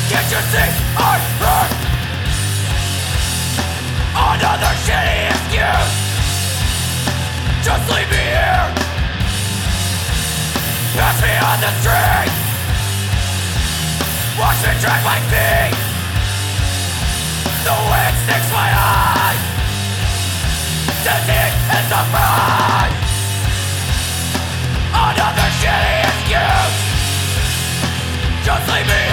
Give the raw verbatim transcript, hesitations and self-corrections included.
Can't you see I'm hurt? Another shitty excuse. Just leave me here. Pass me on the street. Watch me drag my feet. The wind sticks my eye. Disease is the pride. Another shitty excuse. Just leave me